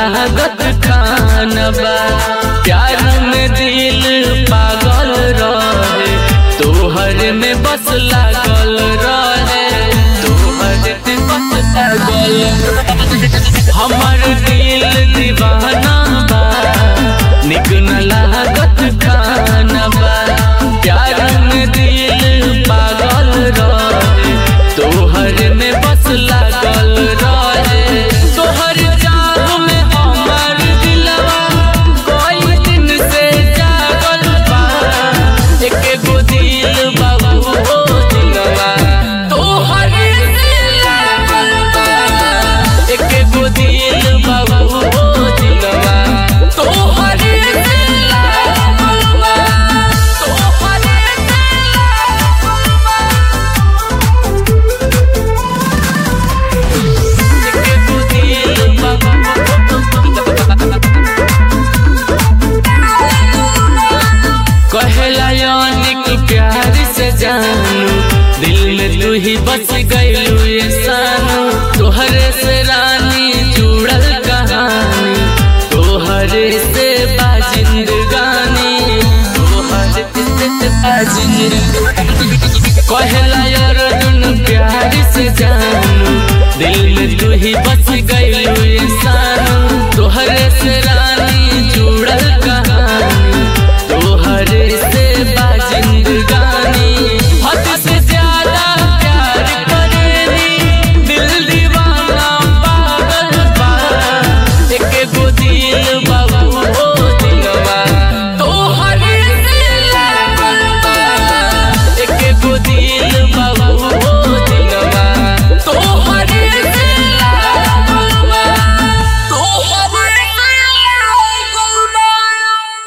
लागत खाना बा। प्यार में दिल पागल रहे, तोहर में बस लागल रहे, तोहर में बस लागल रहे। हमर दिल दीवाना बा, निक न लागत खाना बा। प्यार में दिल पागल रहे, तोहर में बस लागल रहे। तोहर चाह में हमर दिलवा कोई दिन से जागल बा। एके गो दिल बाबू हो दिलवा तोहर से लागल बा। एके गो दिल बाबू हो दिलवा तोहर से लागल बा। तोहर से कहला यानिक प्यार से जानू, दिल में तू ही बस गईलू ये सानू। तोहरे से रानी जुड़ल कहानी, तोहरे से बाजिंदगानी, तोहरे से बाजिंदगानी। कहला यार दुन प्यार से जानू, दिल में तू ही बस